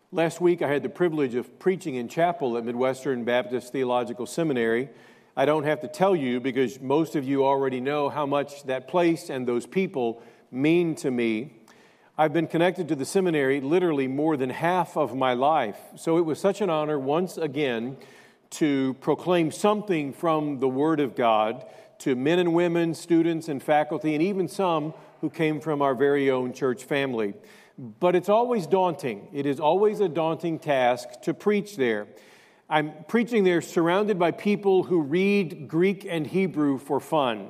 Last week, I had the privilege of preaching in chapel at Midwestern Baptist Theological Seminary. I don't have to tell you because most of you already know how much that place and those people mean to me. I've been connected to the seminary literally more than half of my life. So it was such an honor once again to proclaim something from the Word of God to men and women, students and faculty, and even some who came from our very own church family. But it's always daunting. It is always a daunting task to preach there. I'm preaching there surrounded by people who read Greek and Hebrew for fun.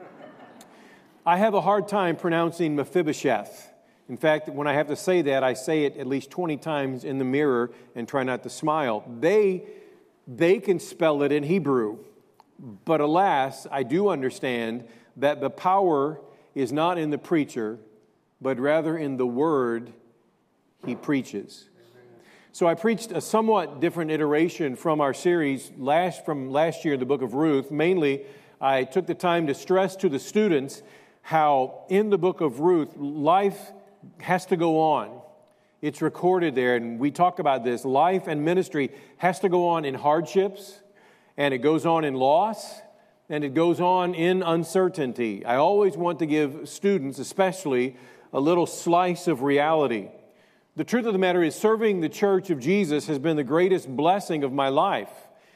I have a hard time pronouncing Mephibosheth. In fact, when I have to say that, I say it at least 20 times in the mirror and try not to smile. They can spell it in Hebrew. But alas, I do understand that the power is not in the preacher, but rather in the word he preaches. So I preached a somewhat different iteration from our series from last year in the book of Ruth. Mainly, I took the time to stress to the students how in the book of Ruth, life has to go on. It's recorded there, and we talk about this. Life and ministry has to go on in hardships, and it goes on in loss, and it goes on in uncertainty. I always want to give students, especially, a little slice of reality. The truth of the matter is serving the church of Jesus has been the greatest blessing of my life.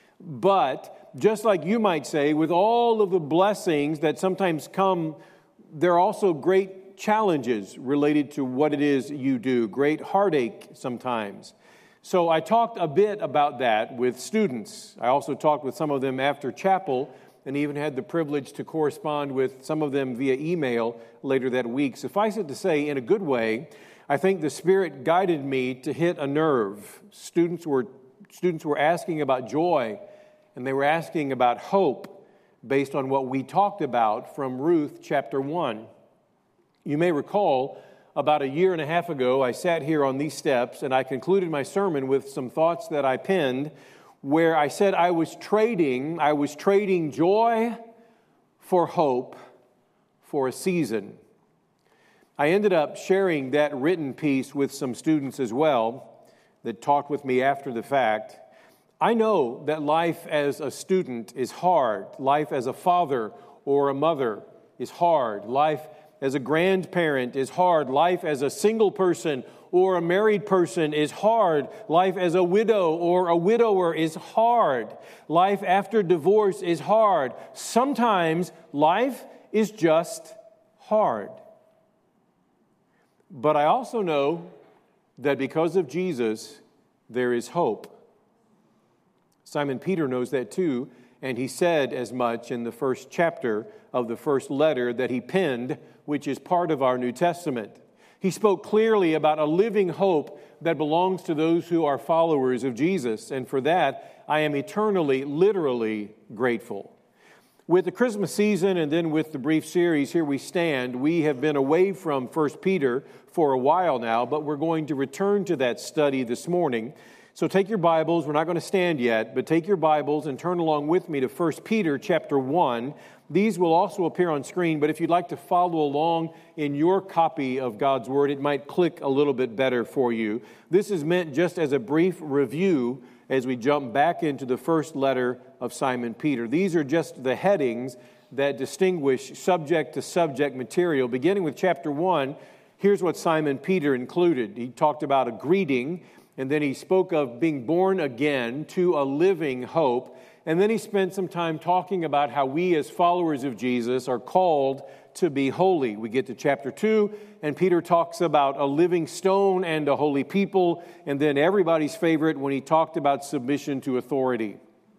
But just like you might say, with all of the blessings that sometimes come, there are also great challenges related to what it is you do, great heartache sometimes. So I talked a bit about that with students. I also talked with some of them after chapel and even had the privilege to correspond with some of them via email later that week. Suffice it to say, in a good way, I think the Spirit guided me to hit a nerve. Students were asking about joy, and they were asking about hope based on what we talked about from Ruth chapter 1. You may recall, about a year and a half ago, I sat here on these steps, and I concluded my sermon with some thoughts that I penned, where I said I was trading joy for hope for a season. I ended up sharing that written piece with some students as well that talked with me after the fact. I know that life as a student is hard. Life as a father or a mother is hard. Life as a grandparent is hard. Life as a single person or a married person is hard. Life as a widow or a widower is hard. Life after divorce is hard. Sometimes life is just hard. But I also know that because of Jesus, there is hope. Simon Peter knows that too, and he said as much in the first chapter of the first letter that he penned, which is part of our New Testament. He spoke clearly about a living hope that belongs to those who are followers of Jesus, and for that, I am eternally, literally grateful. With the Christmas season and then with the brief series, Here We Stand, we have been away from 1 Peter for a while now, but we're going to return to that study this morning. So take your Bibles, we're not going to stand yet, but take your Bibles and turn along with me to 1 Peter chapter 1. These will also appear on screen, but if you'd like to follow along in your copy of God's Word, it might click a little bit better for you. This is meant just as a brief review as we jump back into the first letter of Simon Peter. These are just the headings that distinguish subject-to-subject material. Beginning with chapter 1, here's what Simon Peter included. He talked about a greeting, and then he spoke of being born again to a living hope. And then he spent some time talking about how we as followers of Jesus are called to be holy. We get to chapter 2, and Peter talks about a living stone and a holy people, and then everybody's favorite when he talked about submission to authority.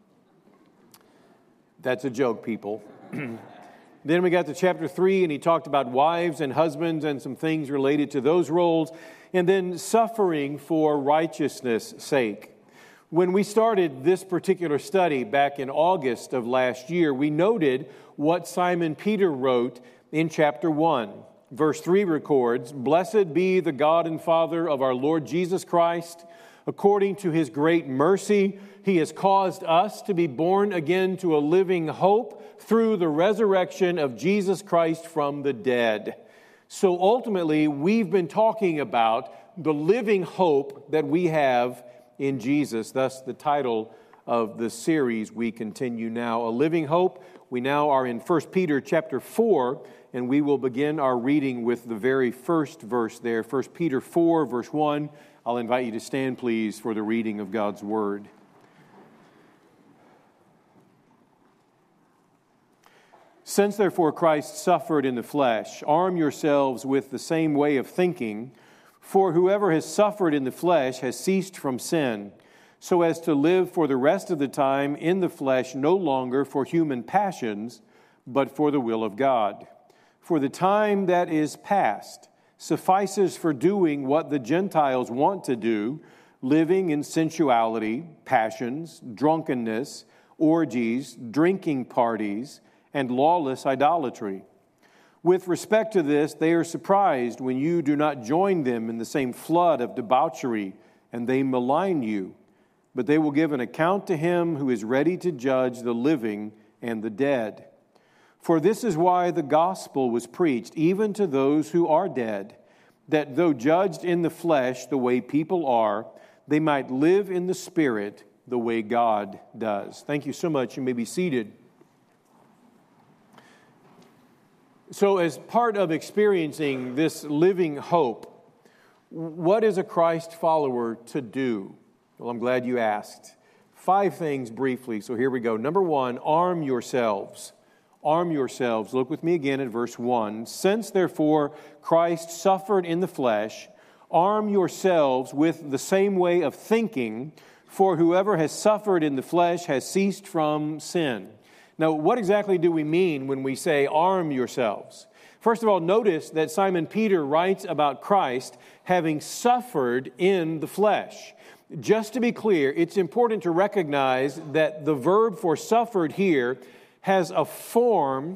That's a joke, people. Then we got to chapter 3, and he talked about wives and husbands and some things related to those roles, and then suffering for righteousness' sake. When we started this particular study back in August of last year, we noted what Simon Peter wrote in chapter 1. Verse 3 records, "Blessed be the God and Father of our Lord Jesus Christ. According to his great mercy, he has caused us to be born again to a living hope through the resurrection of Jesus Christ from the dead." So ultimately, we've been talking about the living hope that we have in Jesus. Thus, the title of the series we continue now, A Living Hope. We now are in 1 Peter chapter 4, and we will begin our reading with the very first verse there, 1 Peter 4, verse 1. I'll invite you to stand, please, for the reading of God's Word. Since, therefore, Christ suffered in the flesh, arm yourselves with the same way of thinking, for whoever has suffered in the flesh has ceased from sin, so as to live for the rest of the time in the flesh no longer for human passions, but for the will of God. For the time that is past suffices for doing what the Gentiles want to do, living in sensuality, passions, drunkenness, orgies, drinking parties, and lawless idolatry. With respect to this, they are surprised when you do not join them in the same flood of debauchery, and they malign you. But they will give an account to him who is ready to judge the living and the dead. For this is why the gospel was preached, even to those who are dead, that though judged in the flesh the way people are, they might live in the Spirit the way God does. Thank you so much. You may be seated. So, as part of experiencing this living hope, what is a Christ follower to do? Well, I'm glad you asked. 5 things briefly, so here we go. Number 1, arm yourselves. Arm yourselves. Look with me again at verse 1. Since, therefore, Christ suffered in the flesh, arm yourselves with the same way of thinking, for whoever has suffered in the flesh has ceased from sin. Now, what exactly do we mean when we say arm yourselves? First of all, notice that Simon Peter writes about Christ having suffered in the flesh. Just to be clear, it's important to recognize that the verb for suffered here has a form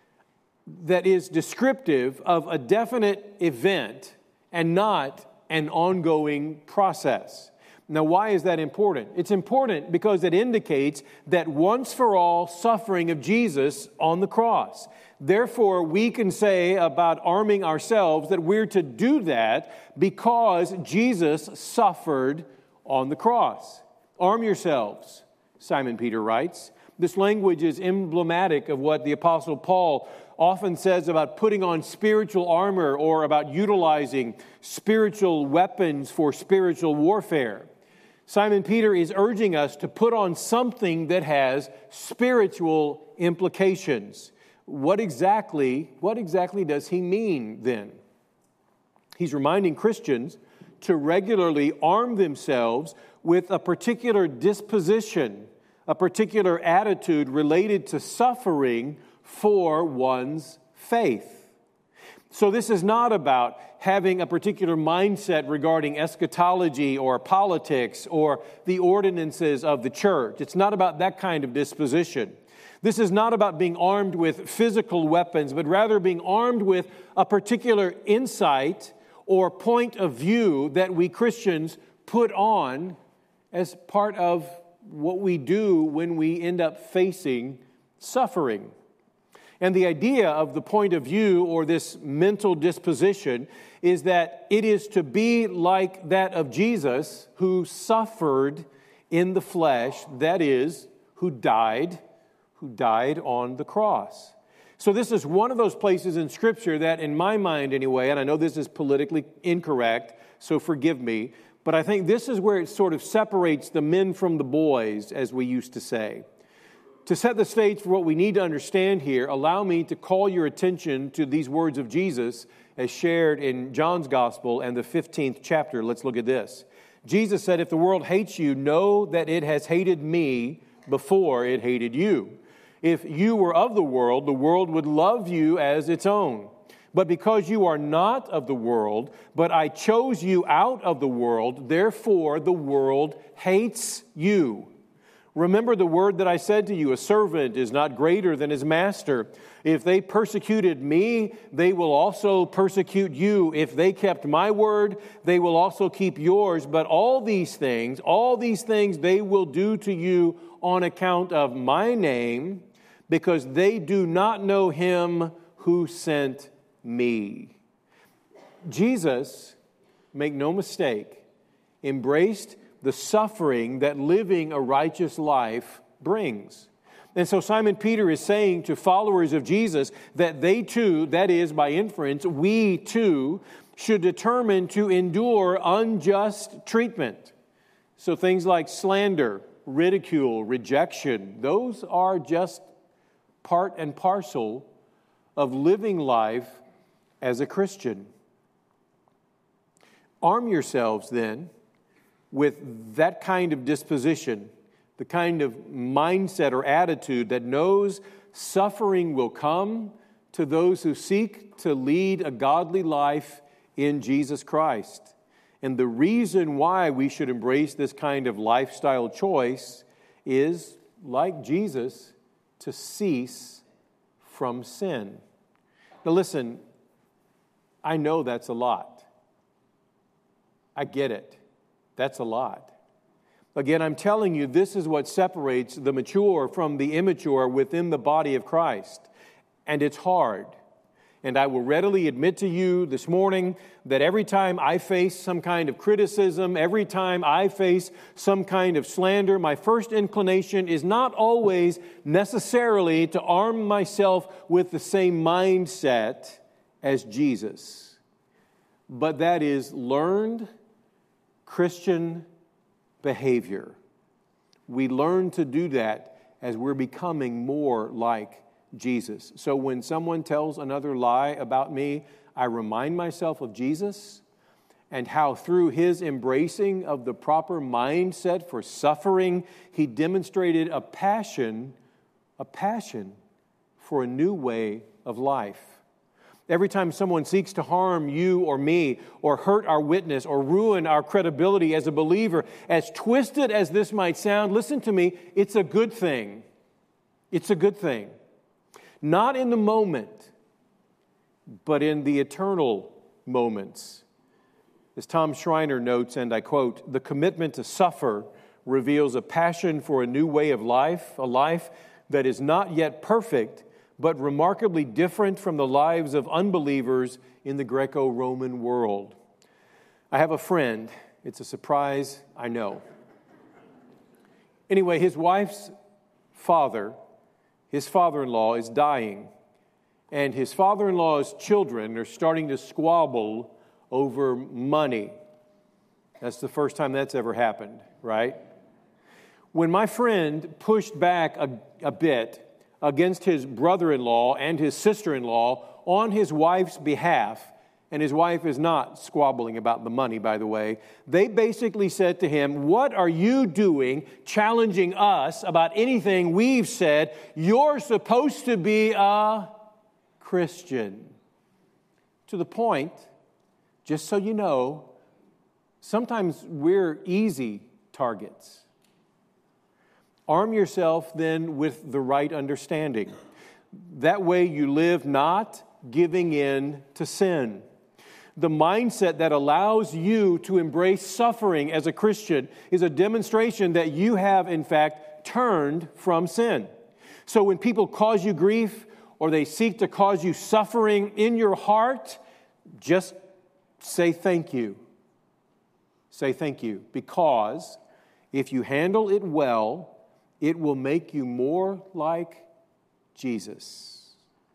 that is descriptive of a definite event and not an ongoing process. Now, why is that important? It's important because it indicates that once for all suffering of Jesus on the cross. Therefore, we can say about arming ourselves that we're to do that because Jesus suffered on the cross. Arm yourselves, Simon Peter writes. This language is emblematic of what the Apostle Paul often says about putting on spiritual armor or about utilizing spiritual weapons for spiritual warfare. Simon Peter is urging us to put on something that has spiritual implications. What exactly does he mean then? He's reminding Christians to regularly arm themselves with a particular disposition, a particular attitude related to suffering for one's faith. So this is not about having a particular mindset regarding eschatology or politics or the ordinances of the church. It's not about that kind of disposition. This is not about being armed with physical weapons, but rather being armed with a particular insight or point of view that we Christians put on as part of what we do when we end up facing suffering. And the idea of the point of view or this mental disposition is that it is to be like that of Jesus who suffered in the flesh, that is, who died on the cross. So this is one of those places in Scripture that, in my mind anyway, and I know this is politically incorrect, so forgive me, but I think this is where it sort of separates the men from the boys, as we used to say. To set the stage for what we need to understand here, allow me to call your attention to these words of Jesus as shared in John's Gospel and the 15th chapter. Let's look at this. Jesus said, "If the world hates you, know that it has hated me before it hated you. If you were of the world would love you as its own. But because you are not of the world, but I chose you out of the world, therefore the world hates you. Remember the word that I said to you, a servant is not greater than his master. If they persecuted me, they will also persecute you. If they kept my word, they will also keep yours. But all these things they will do to you on account of my name, because they do not know him who sent me." Jesus make no mistake, embraced the suffering that living a righteous life brings. And so Simon Peter is saying to followers of Jesus that they too, that is by inference, we too, should determine to endure unjust treatment. So things like slander, ridicule, rejection, those are just part and parcel of living life as a Christian. Arm yourselves then with that kind of disposition, the kind of mindset or attitude that knows suffering will come to those who seek to lead a godly life in Jesus Christ. And the reason why we should embrace this kind of lifestyle choice is, like Jesus, to cease from sin. Now listen, I know that's a lot. I get it. That's a lot. Again, I'm telling you, this is what separates the mature from the immature within the body of Christ. And it's hard. And I will readily admit to you this morning that every time I face some kind of criticism, every time I face some kind of slander, my first inclination is not always necessarily to arm myself with the same mindset as Jesus. But that is learned Christian behavior. We learn to do that as we're becoming more like Jesus. So when someone tells another lie about me, I remind myself of Jesus and how through his embracing of the proper mindset for suffering, he demonstrated a passion for a new way of life. Every time someone seeks to harm you or me, or hurt our witness, or ruin our credibility as a believer, as twisted as this might sound, listen to me, it's a good thing. It's a good thing. Not in the moment, but in the eternal moments. As Tom Schreiner notes, and I quote, "The commitment to suffer reveals a passion for a new way of life, a life that is not yet perfect, but remarkably different from the lives of unbelievers in the Greco-Roman world." I have a friend. It's a surprise, I know. Anyway, his wife's father, his father-in-law, is dying. And his father-in-law's children are starting to squabble over money. That's the first time that's ever happened, right? When my friend pushed back a bit against his brother-in-law and his sister-in-law on his wife's behalf, and his wife is not squabbling about the money, by the way, they basically said to him, "What are you doing challenging us about anything we've said? You're supposed to be a Christian." To the point, just so you know, sometimes we're easy targets. Arm yourself then with the right understanding. That way you live not giving in to sin. The mindset that allows you to embrace suffering as a Christian is a demonstration that you have, in fact, turned from sin. So when people cause you grief or they seek to cause you suffering in your heart, just say thank you. Say thank you. Because if you handle it well, it will make you more like Jesus.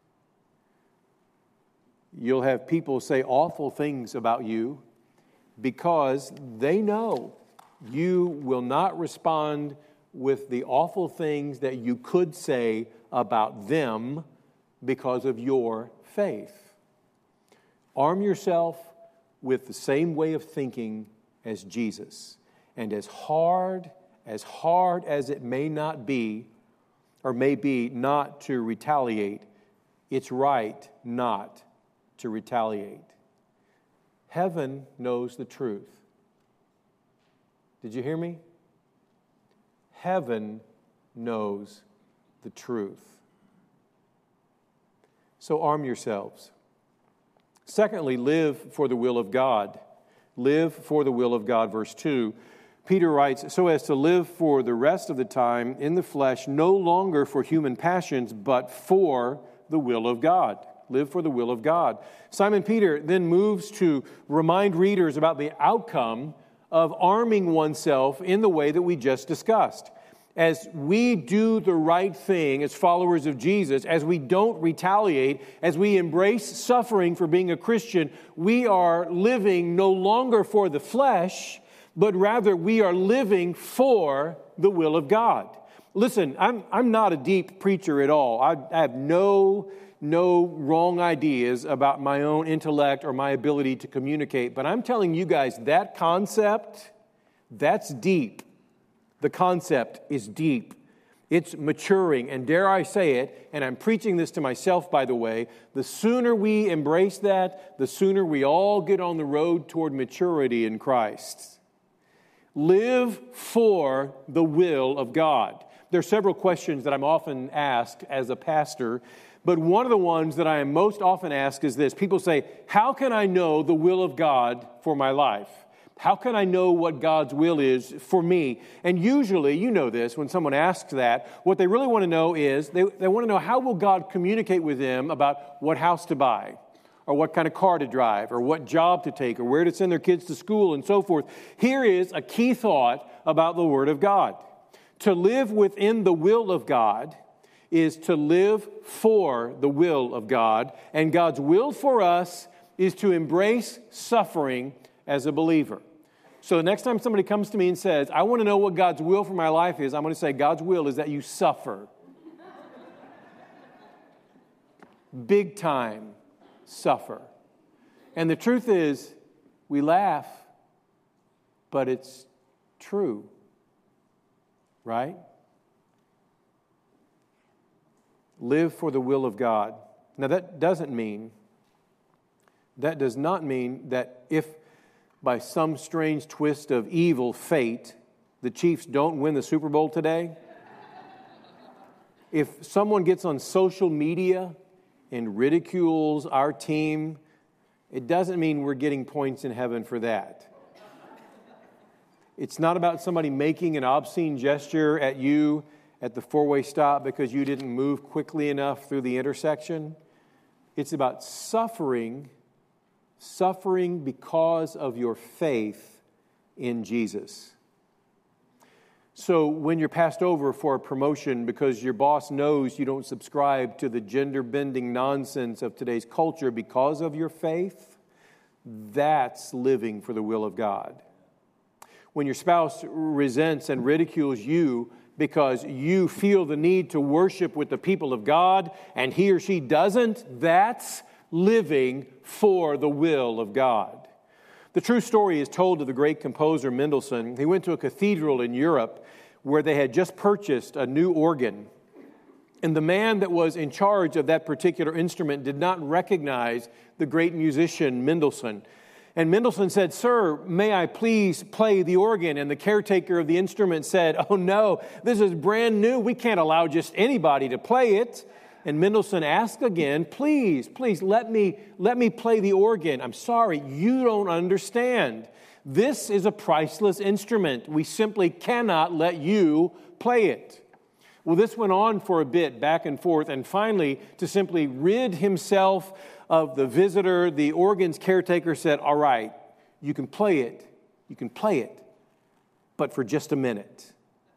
You'll have people say awful things about you because they know you will not respond with the awful things that you could say about them because of your faith. Arm yourself with the same way of thinking as Jesus. And as hard as it may not be, or may be not to retaliate, it's right not to retaliate. Heaven knows the truth. Did you hear me? Heaven knows the truth. So arm yourselves. Secondly, live for the will of God. Live for the will of God. Verse 2. Peter writes, "So as to live for the rest of the time in the flesh, no longer for human passions, but for the will of God." Live for the will of God. Simon Peter then moves to remind readers about the outcome of arming oneself in the way that we just discussed. As we do the right thing as followers of Jesus, as we don't retaliate, as we embrace suffering for being a Christian, we are living no longer for the flesh, but rather we are living for the will of God. Listen, I'm not a deep preacher at all. I have no wrong ideas about my own intellect or my ability to communicate, but I'm telling you guys, that concept, that's deep. The concept is deep. It's maturing, and dare I say it, and I'm preaching this to myself, by the way, the sooner we embrace that, the sooner we all get on the road toward maturity in Christ. Live for the will of God. There are several questions that I'm often asked as a pastor, but one of the ones that I am most often asked is this. People say, how can I know the will of God for my life? How can I know what God's will is for me? And usually, you know this, when someone asks that, what they really want to know is, they want to know how will God communicate with them about what house to buy, or what kind of car to drive, or what job to take, or where to send their kids to school, and so forth. Here is a key thought about the Word of God. To live within the will of God is to live for the will of God, and God's will for us is to embrace suffering as a believer. So the next time somebody comes to me and says, I want to know what God's will for my life is, I'm going to say, God's will is that you suffer. Big time suffer. And the truth is, we laugh, but it's true. Right? Live for the will of God. Now that does not mean that if by some strange twist of evil fate, the Chiefs don't win the Super Bowl today. If someone gets on social media and ridicules our team, it doesn't mean we're getting points in heaven for that. It's not about somebody making an obscene gesture at you at the four-way stop because you didn't move quickly enough through the intersection. It's about suffering because of your faith in Jesus. So when you're passed over for a promotion because your boss knows you don't subscribe to the gender-bending nonsense of today's culture because of your faith, that's living for the will of God. When your spouse resents and ridicules you because you feel the need to worship with the people of God and he or she doesn't, that's living for the will of God. The true story is told of the great composer Mendelssohn. He went to a cathedral in Europe where they had just purchased a new organ. And the man that was in charge of that particular instrument did not recognize the great musician Mendelssohn. And Mendelssohn said, "Sir, may I please play the organ?" And the caretaker of the instrument said, "Oh no, this is brand new. We can't allow just anybody to play it." And Mendelssohn asked again, please, let me play the organ. I'm sorry, you don't understand. This is a priceless instrument. We simply cannot let you play it. Well, this went on for a bit, back and forth, and finally, to simply rid himself of the visitor, the organ's caretaker said, "All right, you can play it, but for just a minute."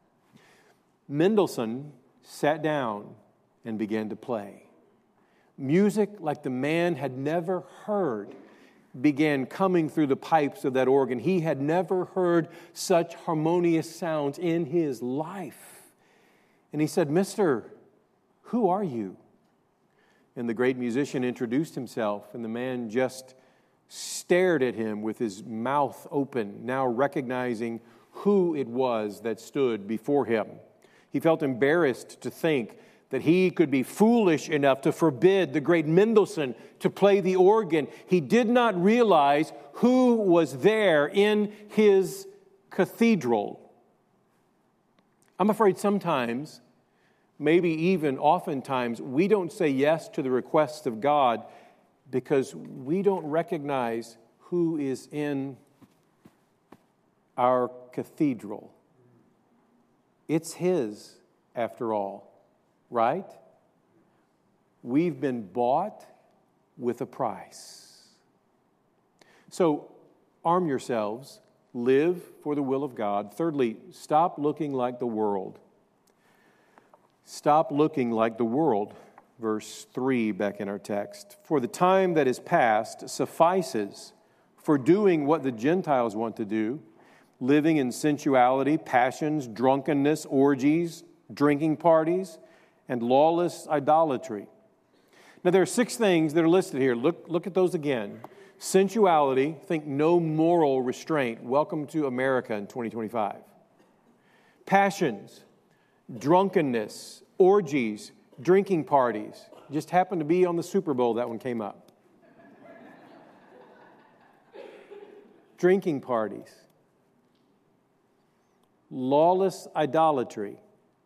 Mendelssohn sat down and began to play. Music like the man had never heard began coming through the pipes of that organ. He had never heard such harmonious sounds in his life. And he said, "Mister, who are you?" And the great musician introduced himself, and the man just stared at him with his mouth open, now recognizing who it was that stood before him. He felt embarrassed to think that he could be foolish enough to forbid the great Mendelssohn to play the organ. He did not realize who was there in his cathedral. I'm afraid sometimes, maybe even oftentimes, we don't say yes to the requests of God because we don't recognize who is in our cathedral. It's His, after all, right? We've been bought with a price. So arm yourselves, live for the will of God. Thirdly, stop looking like the world. Stop looking like the world. Verse 3 back in our text. For the time that is past suffices for doing what the Gentiles want to do, living in sensuality, passions, drunkenness, orgies, drinking parties, and lawless idolatry. Now there are 6 things that are listed here. Look at those again. Sensuality, think no moral restraint. Welcome to America in 2025. Passions, drunkenness, orgies, drinking parties. Just happened to be on the Super Bowl that one came up. Drinking parties. Lawless idolatry.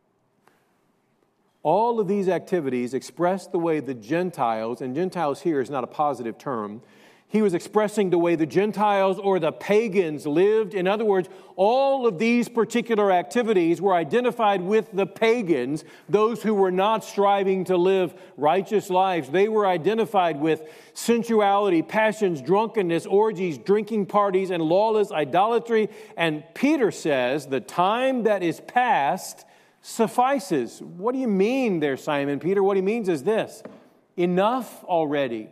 All of these activities express the way the Gentiles, and Gentiles here is not a positive term, he was expressing the way the Gentiles or the pagans lived. In other words, all of these particular activities were identified with the pagans, those who were not striving to live righteous lives. They were identified with sensuality, passions, drunkenness, orgies, drinking parties, and lawless idolatry. And Peter says, the time that is past suffices. What do you mean there, Simon Peter? What he means is this: enough already.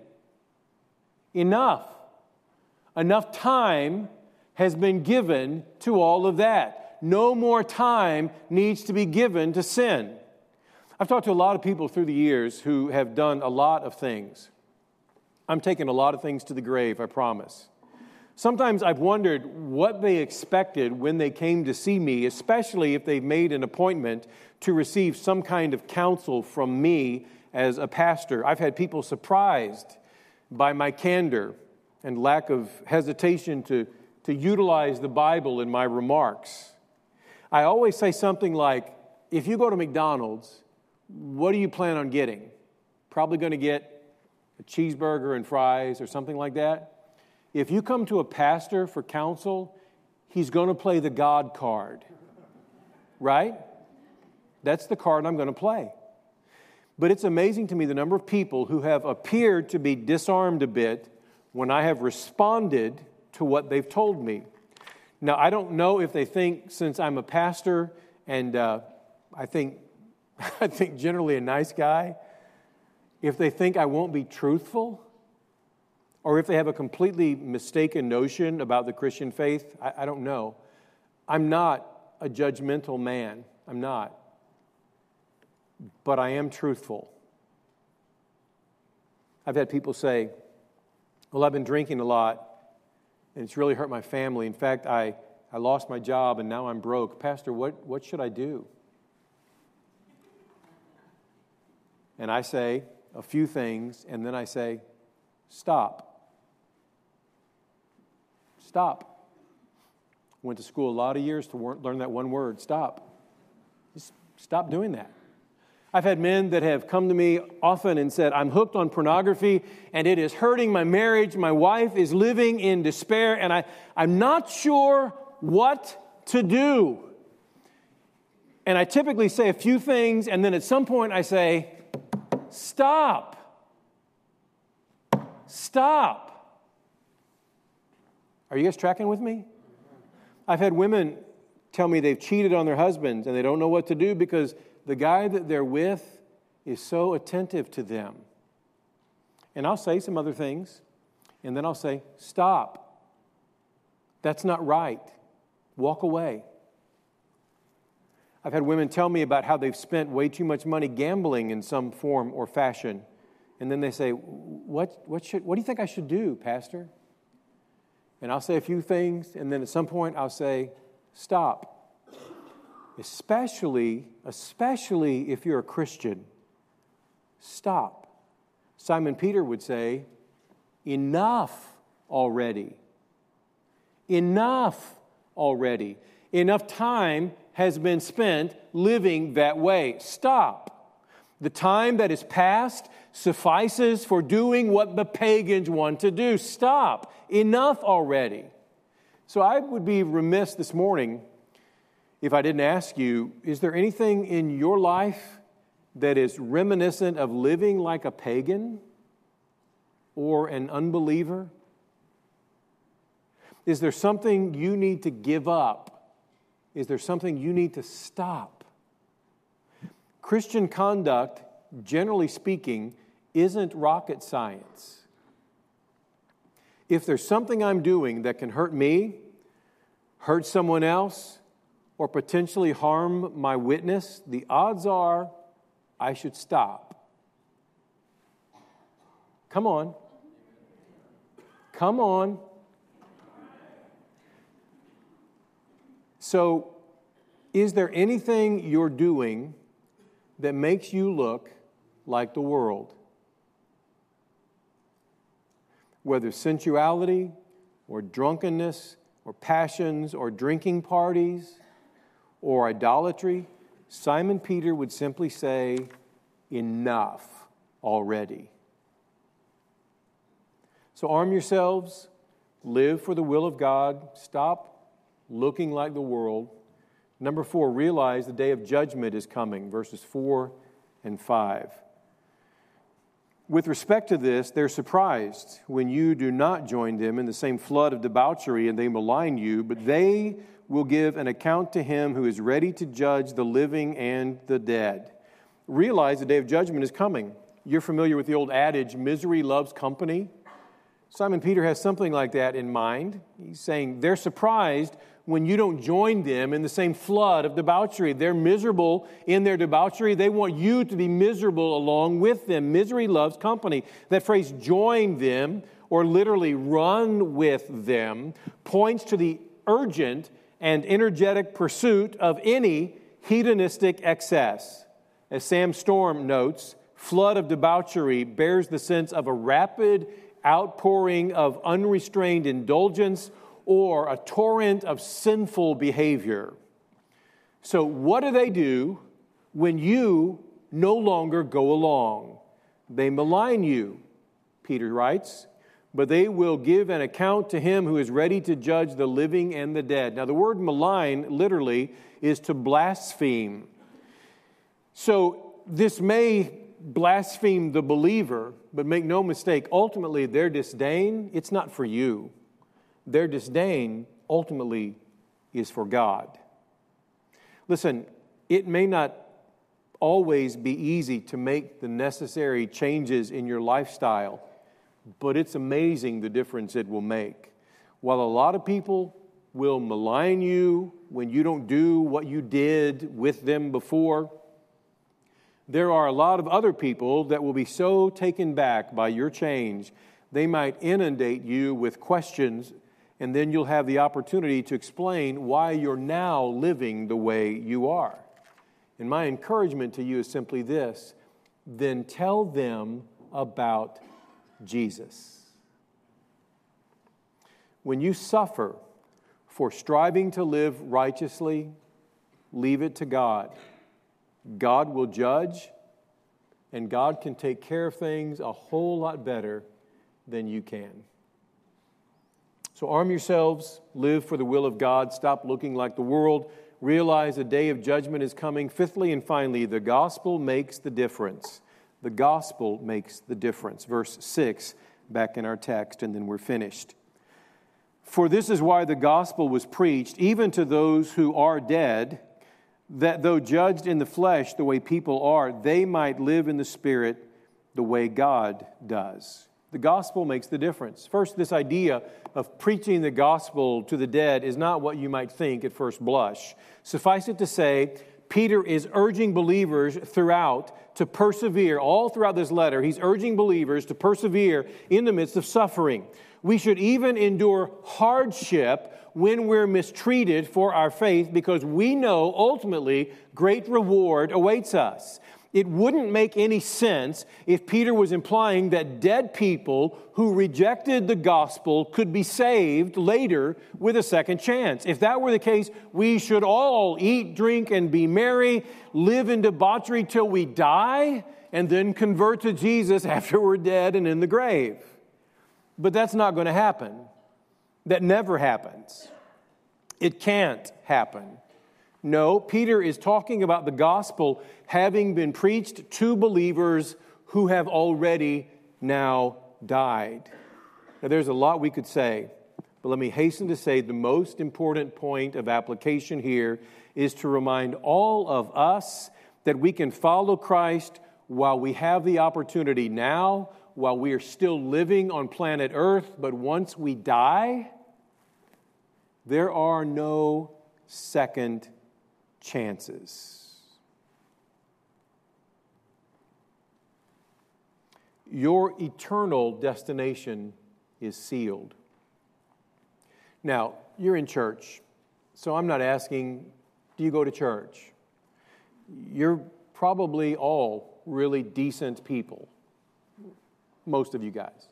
Enough. Enough time has been given to all of that. No more time needs to be given to sin. I've talked to a lot of people through the years who have done a lot of things. I'm taking a lot of things to the grave, I promise. Sometimes I've wondered what they expected when they came to see me, especially if they've made an appointment to receive some kind of counsel from me as a pastor. I've had people surprised by my candor and lack of hesitation to utilize the Bible in my remarks. I always say something like, if you go to McDonald's, what do you plan on getting? Probably going to get a cheeseburger and fries or something like that. If you come to a pastor for counsel, he's going to play the God card, right? That's the card I'm going to play. But it's amazing to me the number of people who have appeared to be disarmed a bit when I have responded to what they've told me. Now, I don't know if they think, since I'm a pastor and I think generally a nice guy, if they think I won't be truthful, or if they have a completely mistaken notion about the Christian faith. I don't know. I'm not a judgmental man. I'm not. But I am truthful. I've had people say, well, I've been drinking a lot, and it's really hurt my family. In fact, I lost my job, and now I'm broke. Pastor, what should I do? And I say a few things, and then I say, stop. Stop. Went to school a lot of years to learn that one word, stop. Just stop doing that. I've had men that have come to me often and said, I'm hooked on pornography and it is hurting my marriage. My wife is living in despair and I'm not sure what to do. And I typically say a few things and then at some point I say, stop. Stop. Are you guys tracking with me? I've had women tell me they've cheated on their husbands and they don't know what to do because the guy that they're with is so attentive to them. And I'll say some other things, and then I'll say, stop. That's not right. Walk away. I've had women tell me about how they've spent way too much money gambling in some form or fashion. And then they say, what do you think I should do, Pastor? And I'll say a few things, and then at some point I'll say, stop. Especially if you're a Christian, stop. Simon Peter would say, enough already. Enough already. Enough time has been spent living that way. Stop. The time that is past suffices for doing what the pagans want to do. Stop. Enough already. So I would be remiss this morning if I didn't ask you, is there anything in your life that is reminiscent of living like a pagan? or an unbeliever? Is there something you need to give up? Is there something you need to stop? Christian conduct, generally speaking, isn't rocket science. If there's something I'm doing that can hurt me, hurt someone else, or potentially harm my witness, the odds are I should stop. Come on. Come on. So, is there anything you're doing that makes you look like the world? Whether sensuality or drunkenness or passions or drinking parties or idolatry, Simon Peter would simply say, enough already. So arm yourselves, live for the will of God, stop looking like the world. Number 4, realize the day of judgment is coming, verses 4 and 5. With respect to this, they're surprised when you do not join them in the same flood of debauchery and they malign you, but they will give an account to him who is ready to judge the living and the dead. Realize the day of judgment is coming. You're familiar with the old adage, misery loves company. Simon Peter has something like that in mind. He's saying they're surprised when you don't join them in the same flood of debauchery. They're miserable in their debauchery. They want you to be miserable along with them. Misery loves company. That phrase, join them, or literally run with them, points to the urgent and energetic pursuit of any hedonistic excess. As Sam Storm notes, flood of debauchery bears the sense of a rapid outpouring of unrestrained indulgence or a torrent of sinful behavior. So what do they do when you no longer go along? They malign you, Peter writes, but they will give an account to him who is ready to judge the living and the dead. Now the word malign literally is to blaspheme. So this may blaspheme the believer, but make no mistake, ultimately their disdain, it's not for you. Their disdain ultimately is for God. Listen, it may not always be easy to make the necessary changes in your lifestyle, but it's amazing the difference it will make. While a lot of people will malign you when you don't do what you did with them before, there are a lot of other people that will be so taken back by your change, they might inundate you with questions, and then you'll have the opportunity to explain why you're now living the way you are. And my encouragement to you is simply this: then tell them about Jesus. When you suffer for striving to live righteously, leave it to God. God will judge, and God can take care of things a whole lot better than you can. So arm yourselves, live for the will of God, stop looking like the world, realize the day of judgment is coming. Fifthly and finally, the gospel makes the difference. The gospel makes the difference. Verse 6, back in our text, and then we're finished. For this is why the gospel was preached, even to those who are dead, that though judged in the flesh the way people are, they might live in the spirit the way God does. The gospel makes the difference. First, this idea of preaching the gospel to the dead is not what you might think at first blush. Suffice it to say, Peter is urging believers throughout to persevere. All throughout this letter, he's urging believers to persevere in the midst of suffering. We should even endure hardship when we're mistreated for our faith, because we know ultimately great reward awaits us. It wouldn't make any sense if Peter was implying that dead people who rejected the gospel could be saved later with a second chance. If that were the case, we should all eat, drink, and be merry, live in debauchery till we die, and then convert to Jesus after we're dead and in the grave. But that's not going to happen. That never happens. It can't happen. No, Peter is talking about the gospel having been preached to believers who have already now died. Now, there's a lot we could say, but let me hasten to say the most important point of application here is to remind all of us that we can follow Christ while we have the opportunity now, while we are still living on planet Earth, but once we die, there are no second chances. Your eternal destination is sealed. Now, you're in church, so I'm not asking, do you go to church? You're probably all really decent people, most of you guys.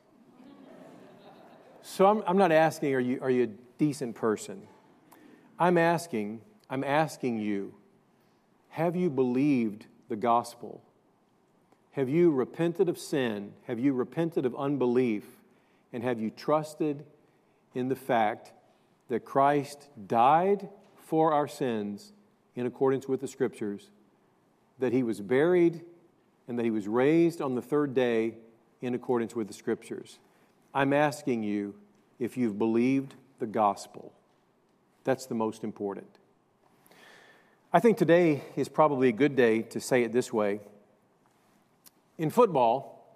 So I'm not asking, are you a decent person? I'm asking you, have you believed the gospel? Have you repented of sin? Have you repented of unbelief? And have you trusted in the fact that Christ died for our sins in accordance with the Scriptures, that He was buried, and that He was raised on the third day in accordance with the Scriptures? I'm asking you if you've believed the gospel. That's the most important. I think today is probably a good day to say it this way. In football,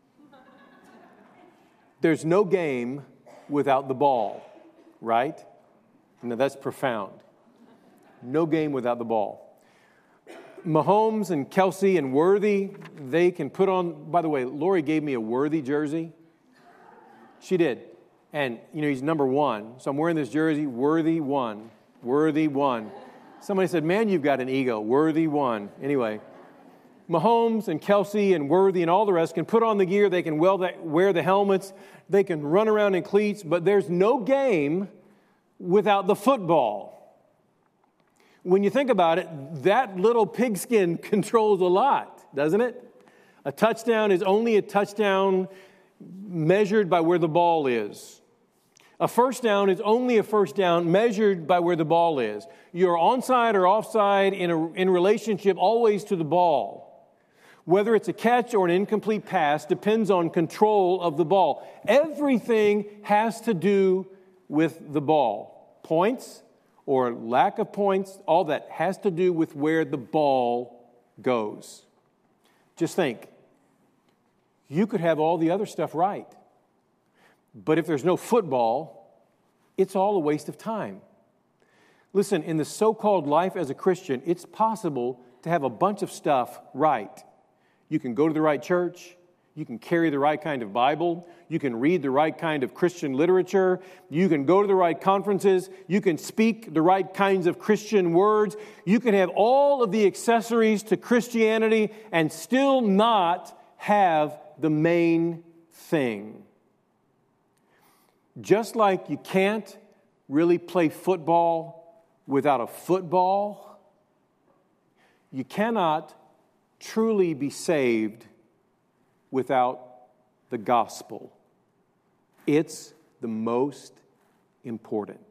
there's no game without the ball, right? Now that's profound. No game without the ball. Mahomes and Kelsey and Worthy, they can put on, by the way, Lori gave me a Worthy jersey. She did. And, he's number 1. So I'm wearing this jersey, Worthy 1. Worthy 1. Somebody said, man, you've got an ego. Worthy 1. Anyway, Mahomes and Kelsey and Worthy and all the rest can put on the gear. They can wear the helmets. They can run around in cleats. But there's no game without the football. When you think about it, that little pigskin controls a lot, doesn't it? A touchdown is only a touchdown measured by where the ball is. A first down is only a first down measured by where the ball is. You're onside or offside in relationship always to the ball. Whether it's a catch or an incomplete pass depends on control of the ball. Everything has to do with the ball. Points or lack of points, all that has to do with where the ball goes. Just think. You could have all the other stuff right. But if there's no football, it's all a waste of time. Listen, in the so-called life as a Christian, it's possible to have a bunch of stuff right. You can go to the right church. You can carry the right kind of Bible. You can read the right kind of Christian literature. You can go to the right conferences. You can speak the right kinds of Christian words. You can have all of the accessories to Christianity and still not have the main thing. Just like you can't really play football without a football, you cannot truly be saved without the gospel. It's the most important.